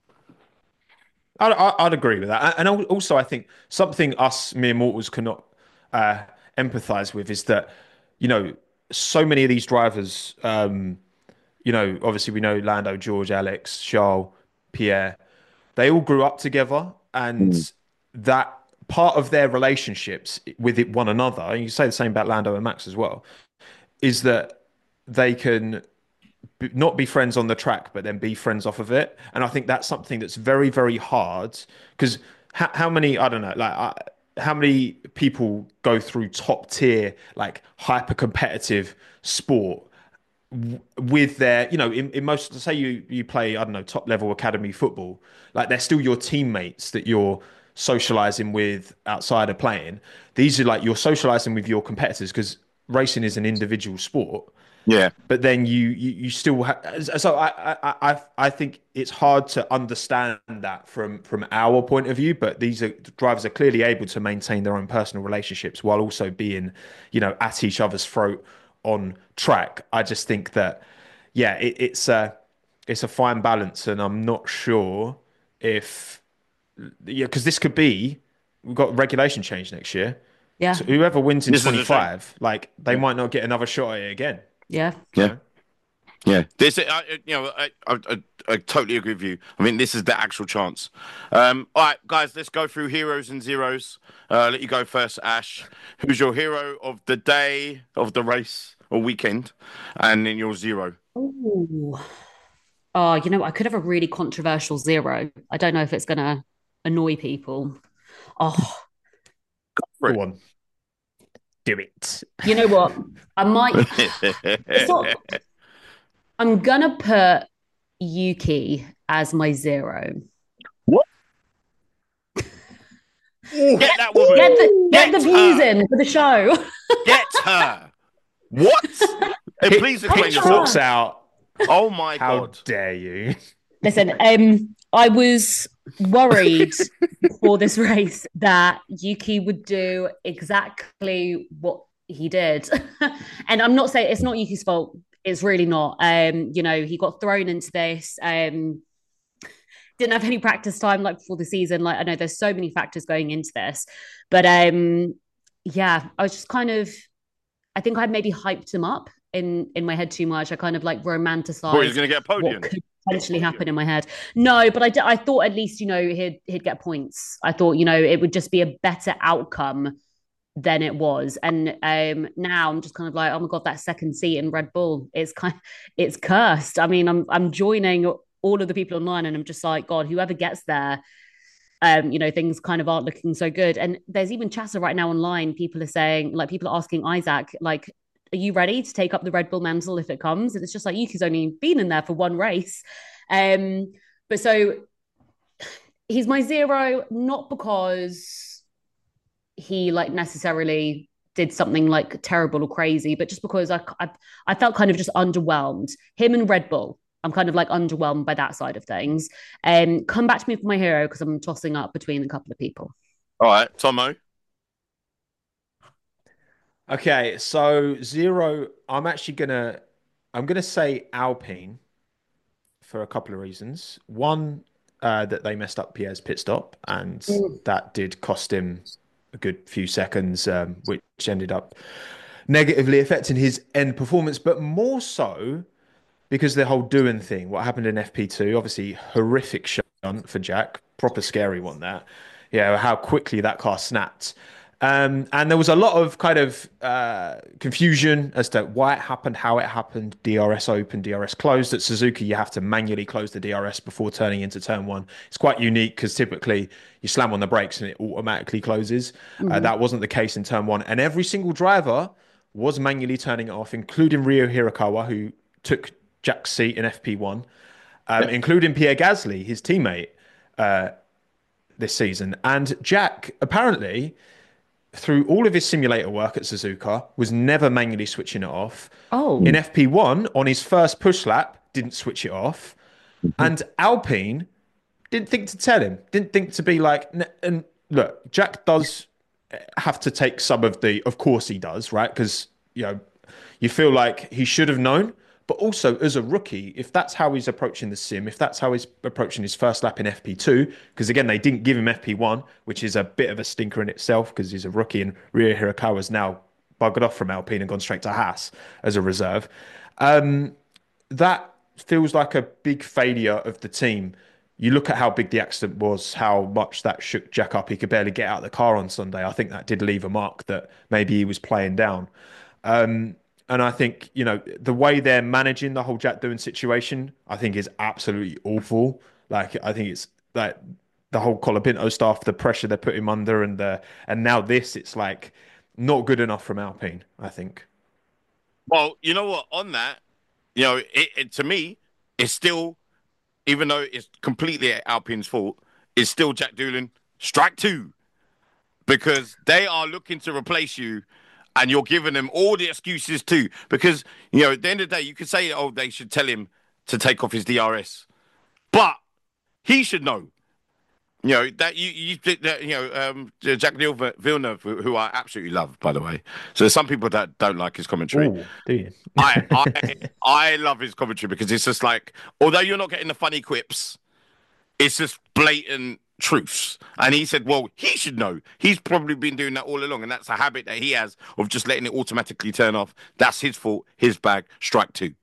I'd, I- I'd agree with that. And al- also, I think something us mere mortals cannot uh, empathize with is that, you know, so many of these drivers, um, you know, obviously we know Lando, George, Alex, Charles, Pierre, they all grew up together, Mm. and that part of their relationships with it, one another, and you say the same about Lando and Max as well, is that they can b- not be friends on the track, but then be friends off of it. And I think that's something that's very, very hard because how, how many, I don't know, like, I, how many people go through top tier, like hyper competitive sport with their, you know, in, in most, say you you play, I don't know, top level academy football, like they're still your teammates that you're socializing with outside of playing. These are like you're socializing with your competitors because racing is an individual sport. Yeah. But then you you, you still have, so I, I I I think it's hard to understand that from from our point of view. But these are drivers are clearly able to maintain their own personal relationships while also being, you know, at each other's throat on track. I just think that, yeah, it, it's a it's a fine balance, and I'm not sure if, yeah, because this could be, we've got regulation change next year. Yeah. So whoever wins in This is a shame. twenty-five, like they Yeah. might not get another shot at it again. Yeah. You Yeah. know? Yeah, this, I, I- you know, I, I, I, I totally agree with you. I mean, this is the actual chance. Um, all right, guys, let's go through heroes and zeros. Uh, let you go first, Ash. Who's your hero of the day, of the race or weekend, and then your zero? Ooh. Oh, you know, I could have a really controversial zero. I don't know if it's going to annoy people. Oh, Go on. Do it. you know what? I might. It's not. I'm gonna put Yuki as my zero. What? Get that woman. Get the get, Get the views her. in for the show. Get her. What? Hey, Hit- please explain Picture yourself. Pitchforks out. Oh my How god. dare you? Listen, um, I was worried before this race that Yuki would do exactly what he did. And I'm not saying it's not Yuki's fault. It's really not. Um, you know, he got thrown into this. Um, didn't have any practice time like before the season. Like I know there's so many factors going into this, but um, yeah, I was just kind of. I think I maybe hyped him up in in my head too much. I kind of like romanticized Boy, he's going to get a podium. what could potentially happen in my head. No, but I, d- I thought at least, you know, he'd, he'd get points. I thought, you know, it would just be a better outcome than it was. And um, now I'm just kind of like, oh my God, that second seat in Red Bull, it's kind it's cursed. I mean, I'm, I'm joining all of the people online and I'm just like, God, whoever gets there, um, you know, things kind of aren't looking so good. And there's even chatter right now online. People are saying, like, people are asking Isaac, like, are you ready to take up the Red Bull mantle if it comes? And it's just like Yuki's only been in there for one race. Um, but so he's my zero, not because he like necessarily did something like terrible or crazy, but just because I, I, I felt kind of just underwhelmed. Him and Red Bull, I'm kind of like underwhelmed by that side of things. Um, come back to me for my hero because I'm tossing up between a couple of people. All right, Tomo. Okay, so zero. I'm actually gonna. I'm gonna say Alpine for a couple of reasons. One, uh, that they messed up Pierre's pit stop, and Mm. that did cost him a good few seconds, um, which ended up negatively affecting his end performance. But more so because the whole doing thing, what happened in F P two, obviously horrific shunt for Jack, proper scary one that. Yeah, how quickly that car snapped. Um, and there was a lot of kind of uh, confusion as to why it happened, how it happened. D R S open, D R S closed. At Suzuka, you have to manually close the D R S before turning into turn one. It's quite unique because typically you slam on the brakes and it automatically closes. Mm-hmm. Uh, that wasn't the case in turn one. And every single driver was manually turning it off, including Ryo Hirakawa, who took Jack's seat in F P one, um, Yeah. including Pierre Gasly, his teammate, uh, this season. And Jack, apparently, through all of his simulator work at Suzuka, was never manually switching it off. Oh, In F P one, on his first push lap, didn't switch it off. And Alpine didn't think to tell him, didn't think to be like, and look, Jack does have to take some of the, of course he does, right? Because, you know, you feel like he should have known. But also, as a rookie, if that's how he's approaching the sim, if that's how he's approaching his first lap in F P two, because again, they didn't give him F P one, which is a bit of a stinker in itself because he's a rookie and Ryo Hirakawa's now buggered off from Alpine and gone straight to Haas as a reserve. Um, that feels like a big failure of the team. You look at how big the accident was, how much that shook Jack up. He could barely get out of the car on Sunday. I think that did leave a mark that maybe he was playing down. Um, and I think, you know, the way they're managing the whole Jack Doohan situation, I think is absolutely awful. Like, I think it's like the whole Colapinto stuff, the pressure they put him under, and the and now this, it's like not good enough from Alpine, I think. Well, you know what? On that, you know, it, it to me, it's still, even though it's completely Alpine's fault, it's still Jack Doolan strike two because they are looking to replace you. And you're giving them all the excuses too, because you know at the end of the day, you could say, "Oh, they should tell him to take off his D R S," but he should know. You know that you you that, you know um, Jack Villeneuve, who, who I absolutely love, by the way. So there's some people that don't like his commentary. Oh, do you? I I I love his commentary because it's just like, although you're not getting the funny quips, it's just blatant truths. And he said, well, he should know. He's probably been doing that all along. And that's a habit that he has of just letting it automatically turn off. That's his fault, his bag, strike two.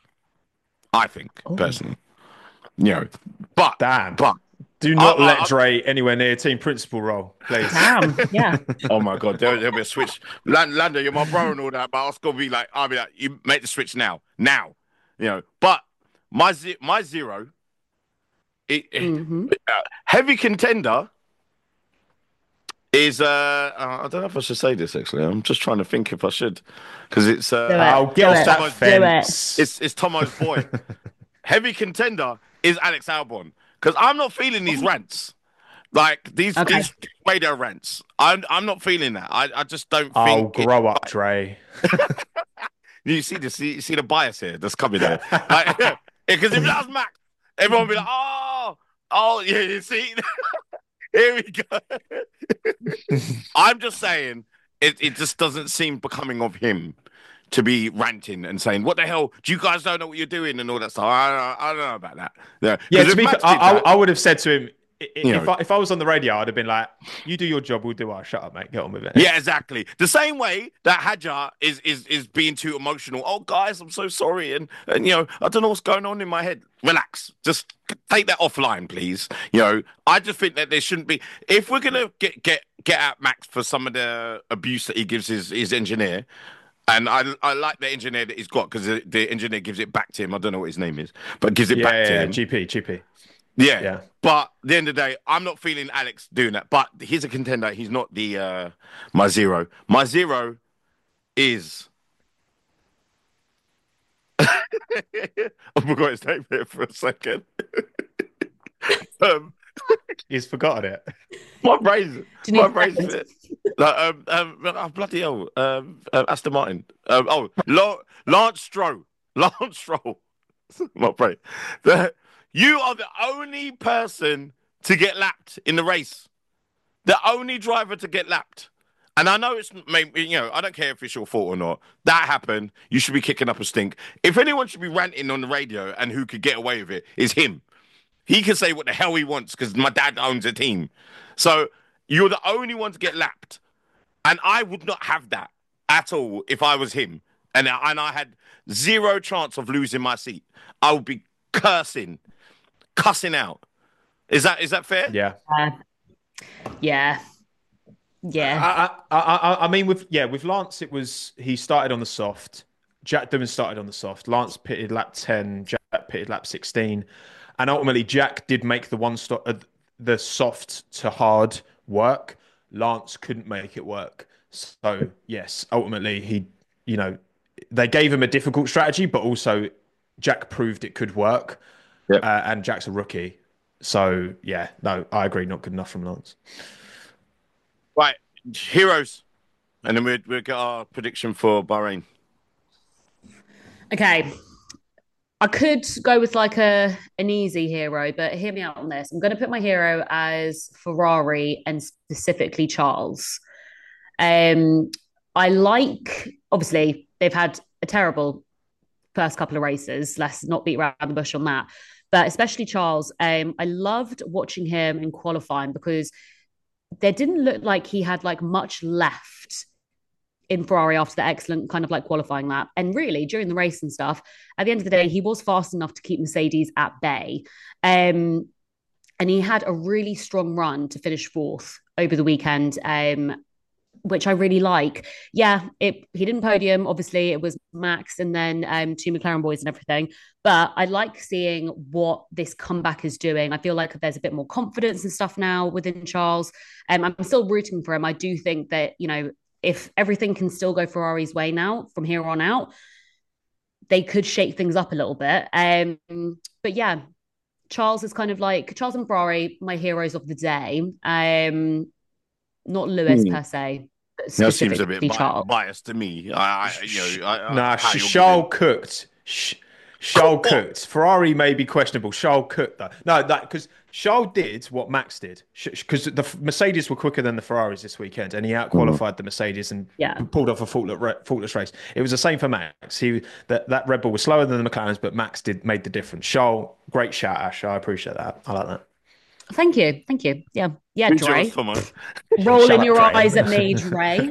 I think, oh. personally. You know, but, Damn. but. Do not I, I, let I, Dre anywhere near team principal role, please. Damn, yeah. Oh my God, there, there'll be a switch. Lando, you're my bro and all that, but I'll still be like, I'll be like, you make the switch now. Now. You know, but my, my zero, It, mm-hmm. uh, heavy contender, is uh, uh, I don't know if I should say this actually. I'm just trying to think if I should, because it's Do uh, it. I'll get Do off it. that Tomo's, Do it. fence. it's it's Tomo's boy. Heavy contender is Alex Albon because I'm not feeling these rants. Like these Okay. these radio rants. I'm I'm not feeling that. I, I just don't Oh, think it- grow up, Dre. you see the see, see the bias here that's coming there. Like, yeah, because if that was Max, everyone would be like, oh, oh yeah, you see. Here we go. I'm just saying it, it just doesn't seem becoming of him to be ranting and saying, what the hell? Do you guys don't know what you're doing and all that stuff? I, I, I don't know about that. Yeah, Yeah, 'Cause to if be, Max I, did I, that- I would have said to him, i- i- You if know. I, if I was on the radio, I'd have been like, "You do your job, we'll do ours. Shut up, mate. Get on with it." Yeah, exactly. The same way that Hadjar is is is being too emotional. Oh, guys, I'm so sorry, and and you know, I don't know what's going on in my head. Relax. Just take that offline, please. You know, I just think that there shouldn't be. If we're gonna get get get at Max for some of the abuse that he gives his his engineer. And I I like the engineer that he's got because the, the engineer gives it back to him. I don't know what his name is, but gives it Yeah, back yeah, to yeah. him. G P, G P. Yeah. Yeah. But at the end of the day, I'm not feeling Alex doing that. But he's a contender. He's not the uh, my zero. My zero is I forgot his name there for a second. um, He's forgotten it. my brain's Do you my need brain's seconds? like, um, um, oh, bloody hell. Um, uh, Aston Martin. Um, oh, La- Lance Stroll. Lance Stroll. My brain. The, you are the only person to get lapped in the race. The only driver to get lapped. And I know it's maybe, you know, I don't care if it's your fault or not. That happened. You should be kicking up a stink. If anyone should be ranting on the radio and who could get away with it, is him. He can say what the hell he wants because my dad owns a team. So you're the only one to get lapped. And I would not have that at all if I was him. And, and I had zero chance of losing my seat. I would be cursing, cussing out. Is that is that fair? Yeah. Uh, yeah. Yeah. I, I, I, I mean, with yeah, with Lance, it was he started on the soft. Jack Doohan started on the soft. Lance pitted lap ten. Jack pitted lap sixteen, and ultimately Jack did make the one stop, uh, the soft to hard work. Lance couldn't make it work. So yes, ultimately he, you know, they gave him a difficult strategy, but also Jack proved it could work. Yep. Uh, and Jack's a rookie, so yeah, no, I agree, not good enough from Lance. Right, heroes. And then we'll, we'll get our prediction for Bahrain. Okay. I could go with like a an easy hero, but hear me out on this. I'm going to put my hero as Ferrari and specifically Charles. Um, I like, obviously, they've had a terrible first couple of races. Let's not beat around the bush on that. But especially Charles, um, I loved watching him in qualifying because there didn't look like he had like much left in Ferrari after the excellent kind of like qualifying lap. And really, during the race and stuff, at the end of the day, he was fast enough to keep Mercedes at bay. Um, and he had a really strong run to finish fourth over the weekend, um, which I really like. Yeah, it he didn't podium. Obviously, it was Max and then um, two McLaren boys and everything. But I like seeing what this comeback is doing. I feel like there's a bit more confidence and stuff now within Charles. Um, I'm still rooting for him. I do think that, you know, if everything can still go Ferrari's way now from here on out, they could shake things up a little bit. Um, but yeah, Charles is kind of like Charles and Ferrari, my heroes of the day. Um, not Lewis Hmm. per se, but That seems a bit specifically bi- Charles. biased to me. I, I you know, I, I, Nah, how you're Charles giving- cooked. Sh- Charles cooked. Ferrari may be questionable. Charles cooked though. No, that because Charles did what Max did. Because the F- Mercedes were quicker than the Ferraris this weekend, and he outqualified the Mercedes and Yeah. pulled off a faultless, ra- faultless race. It was the same for Max. He that that Red Bull was slower than the McLarens, but Max did made the difference. Charles, great shout, Ash. I appreciate that. I like that. Thank you. Thank you. Yeah. Yeah, Rejoice, Dre. Thomas. Rolling Shut up, your Dre. eyes at me, Dre.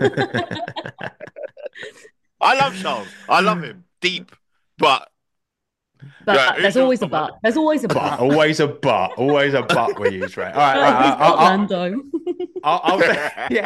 I love Charles. I love him deep, but But Yeah, there's who's your- always a but. There's always a But but. always a but. Always a but we use, right? All right, all Oh, right. he's I'll, got I'll, Lando. I'll, I'll, yeah.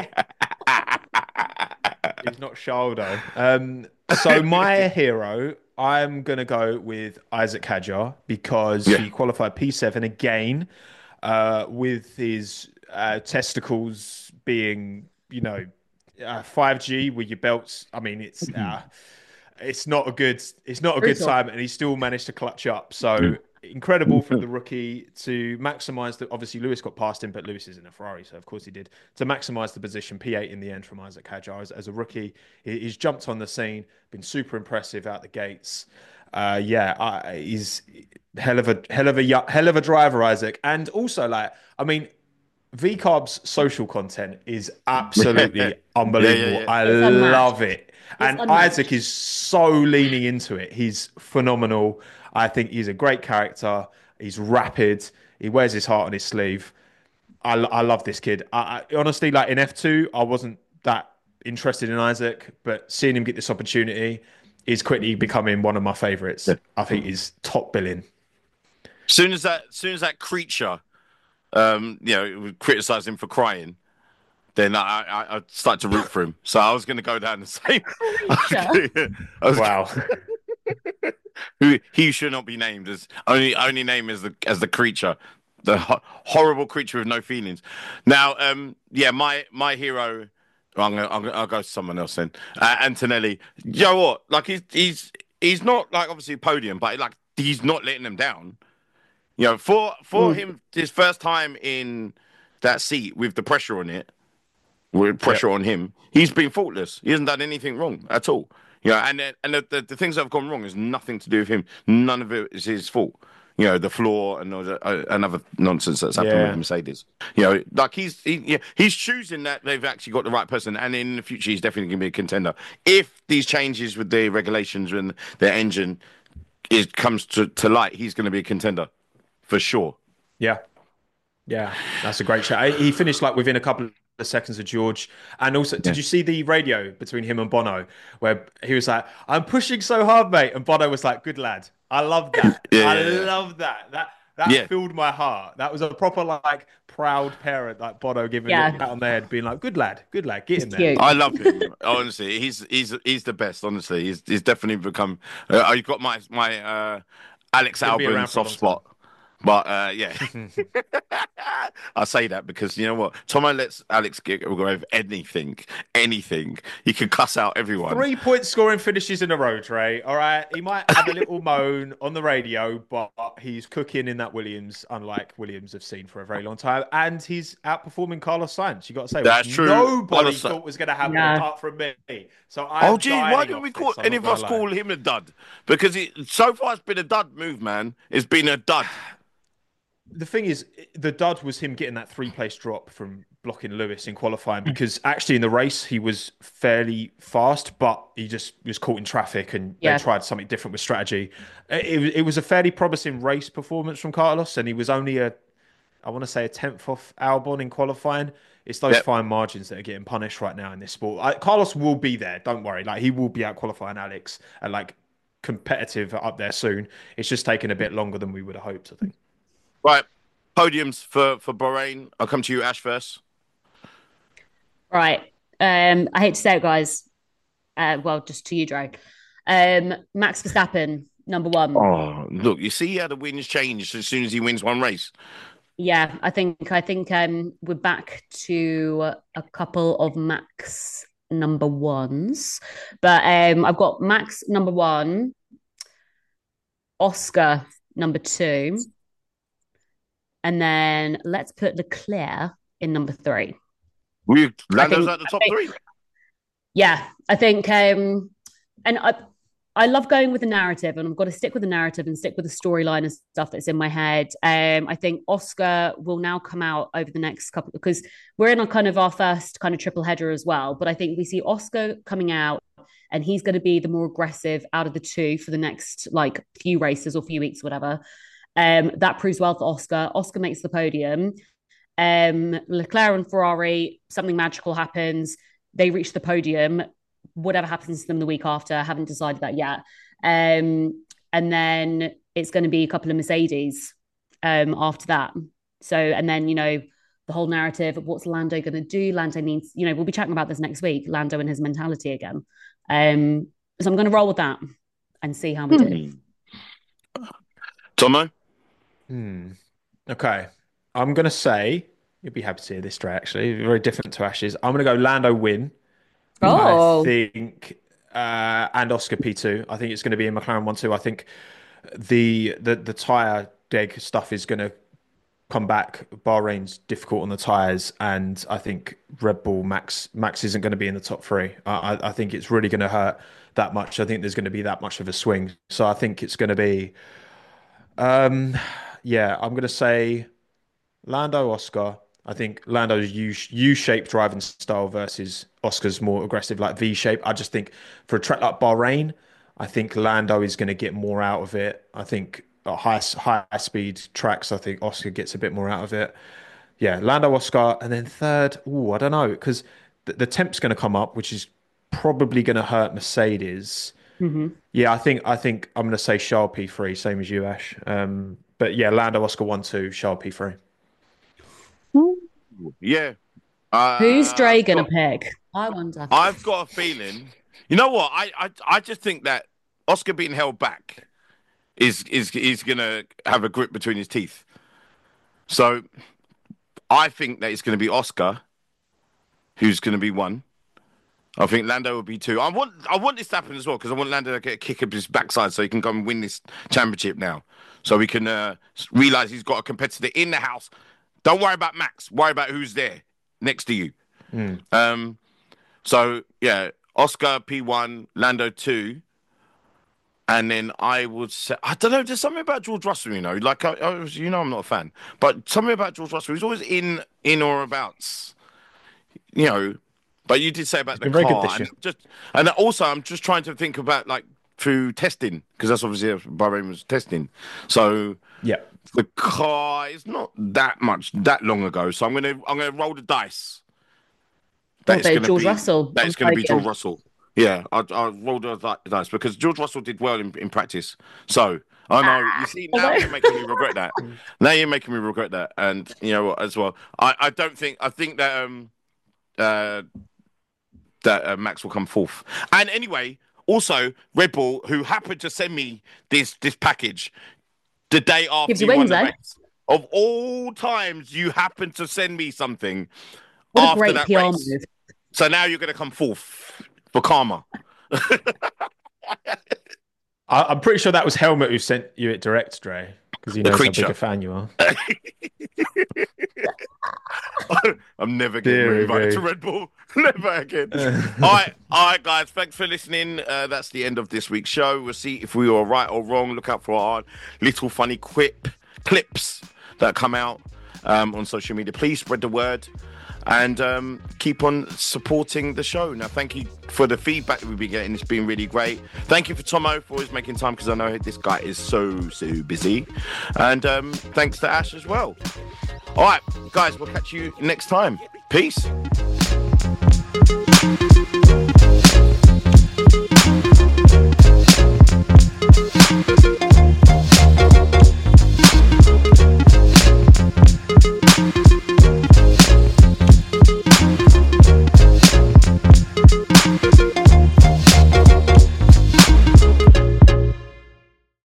It's not Shaldo. Um, so my hero, I'm gonna go with Isaac Hadjar because Yeah. he qualified P seven again uh, with his uh, testicles being, you know, uh, five G with your belts. I mean, it's uh, it's not a good it's not a good Brutal. time, and he still managed to clutch up. So incredible from the rookie to maximize the. Obviously, Lewis got past him, but Lewis is in a Ferrari, so of course he did to maximize the position. P eight in the end from Isaac Hadjar as, as a rookie. He, he's jumped on the scene, been super impressive out the gates. Uh, yeah, uh, he's hell of a hell of a hell of a driver, Isaac, and also like I mean. V Carb's social content is absolutely Yeah, yeah, unbelievable. yeah. I It's unmatched. love it. And unmatched. Isaac is so leaning into it. He's phenomenal. I think he's a great character. He's rapid. He wears his heart on his sleeve. I, I love this kid. I, I honestly, like in F two, I wasn't that interested in Isaac, but seeing him get this opportunity is quickly becoming one of my favorites. Yeah. I think he's top billing. Soon as that, soon as that creature, um, you know, criticized him for crying, then I, I, I started to root for him. So I was going to go down the same. Creature. I was, Wow. who he should not be named as only only name as the as the creature, the ho- horrible creature with no feelings. Now, um, yeah, my my hero. I'm gonna, I'm gonna I'll go to someone else then. Uh, Antonelli. You know what? Like he's he's he's not like obviously a podium, but like he's not letting them down. You know, for for Mm. him, his first time in that seat with the pressure on it, with pressure Yep. on him, he's been faultless. He hasn't done anything wrong at all. You know, and and the, the, the things that have gone wrong is nothing to do with him. None of it is his fault. You know, the floor and all the, uh, another nonsense that's happened with Yeah. Mercedes. You know, like he's he, yeah, he's choosing that they've actually got the right person, and in the future he's definitely going to be a contender. If these changes with the regulations and the engine is comes to, to light, he's going to be a contender for sure. Yeah. Yeah, that's a great chat. He finished like within a couple of seconds of George. And also, did Yeah. you see the radio between him and Bono where he was like, "I'm pushing so hard, mate," and Bono was like, "Good lad." I love that. Yeah, I yeah, yeah. love that. That that Yeah. filled my heart. That was a proper like proud parent, like Bono giving a Yeah. little pat on the head, being like, "Good lad, good lad, get It's in there." cute. I love him. Honestly, he's he's he's the best. Honestly, he's he's definitely become. Uh, I've got my my uh, Alex Gonna be Albon around for a soft long spot, but uh, yeah, I say that because you know what, Tomo lets Alex get away with anything, anything. He can cuss out everyone. Three point scoring finishes in a row, Trey. All right. He might have a little moan on the radio, but he's cooking in that Williams, unlike Williams have seen for a very long time. And he's outperforming Carlos Sainz, you got to say, That's which true. nobody Carlos Sa- thought was going to happen Yeah. apart from me. So I'm Oh, gee, why dining didn't we off call this, I'm any not of us gonna lie. call him a dud? Because it, so far it's been a dud move, man. It's been a dud. The thing is, the dud was him getting that three place drop from blocking Lewis in qualifying because actually in the race he was fairly fast, but he just was caught in traffic and Yeah. they tried something different with strategy. It, it, it was a fairly promising race performance from Carlos, and he was only a, I want to say a tenth off Albon in qualifying. It's those Yep. fine margins that are getting punished right now in this sport. I, Carlos will be there, don't worry. Like he will be out qualifying Alex and like competitive up there soon. It's just taking a bit longer than we would have hoped, I think. Right, podiums for for Bahrain. I'll come to you, Ash, first. Right. Um, I hate to say it, guys. Uh, well, just to you, Dre. Um, Max Verstappen, number one. Oh, look, you see how the winds change as soon as he wins one race. Yeah, I think I think um we're back to a couple of Max number ones. But um I've got Max number one, Oscar number two, and then let's put Leclerc in number three. We I Lando's think at the top I think- three. Yeah, I think um and I I love going with the narrative, and I've got to stick with the narrative and stick with the storyline and stuff that's in my head. Um, I think Oscar will now come out over the next couple because we're in a kind of our first kind of triple header as well. But I think we see Oscar coming out, and he's going to be the more aggressive out of the two for the next like few races or few weeks, whatever. Um, that proves well for Oscar. Oscar makes the podium. Um, Leclerc and Ferrari, something magical happens. They reach the podium. Whatever happens to them the week after, I haven't decided that yet. Um, and then it's going to be a couple of Mercedes um, after that. So, and then, you know, the whole narrative of what's Lando going to do. Lando needs, you know, we'll be chatting about this next week, Lando and his mentality again. Um, so I'm going to roll with that and see how we do. Tomo? Hmm. Okay. I'm going to say You'll be happy to hear this, Dre, actually. Very different to Ashes. I'm going to go Lando win. I Oh, think, uh, and Oscar P two. I think it's going to be in McLaren one two. I think the the the tyre deg stuff is going to come back. Bahrain's difficult on the tyres, and I think Red Bull Max Max isn't going to be in the top three. I, I I think it's really going to hurt that much. I think there's going to be that much of a swing. So I think it's going to be, um, yeah, I'm going to say Lando Oscar. I think Lando's U U-shaped driving style versus Oscar's more aggressive, like V-shape. I just think for a track like Bahrain, I think Lando is going to get more out of it. I think at high high speed tracks, I think Oscar gets a bit more out of it. Yeah, Lando, Oscar, and then third. Oh, I don't know because the, the temp's going to come up, which is probably going to hurt Mercedes. hmm. Yeah, I think I think I'm going to say Charles P three, same as you, Ash. Um, but yeah, Lando, Oscar one two, Charles P three. Yeah. Who's Uh, Dre I've gonna got, pick? I wonder. I've got a feeling. You know what? I, I, I just think that Oscar being held back is is is gonna have a grip between his teeth. So I think that it's gonna be Oscar who's gonna be one. I think Lando will be two. I want I want this to happen as well because I want Lando to get a kick up his backside so he can go and win this championship now. So we can uh, realize he's got a competitor in the house. Don't worry about Max. Worry about who's there next to you. Mm. Um, so yeah, Oscar P one, Lando two, and then I would say I don't know. There's something about George Russell, you know, like I, I was, you know, I'm not a fan, but something about George Russell. He's always in in or abouts, you know. But you did say about He's the been very good car, this year. and just and also I'm just trying to think about like through testing because that's obviously Bahrain was testing. So Yeah. the car is not that much that long ago. So I'm gonna I'm gonna roll the dice. That What it's about gonna George be Russell that on it's gonna be George podium? Russell. Yeah, I I rolled the di- dice because George Russell did well in, in practice. So I know you see now Although, you're making me regret that. Now you're making me regret that, and you know what as well. I I don't think I think that um uh that uh, Max will come fourth. And anyway, also Red Bull, who happened to send me this this package the day gives after you you won wings, the eh? race. Of all times, you happened to send me something What a after great that P R race. move. So now you're going to come fourth for karma. I, I'm pretty sure that was Helmet who sent you it direct, Dre, because he The knows how big creature. a fan you are. I'm never getting Deary invited to me. Red Bull. Never again. All right, all right, guys. Thanks for listening. Uh, that's the end of this week's show. We'll see if we were right or wrong. Look out for our little funny quip clips that come out um, on social media. Please spread the word and um, keep on supporting the show. Now, thank you for the feedback that we've been getting. It's been really great. Thank you for Tomo for always making time because I know this guy is so, so busy. And um, thanks to Ash as well. All right, guys, we'll catch you next time. Peace.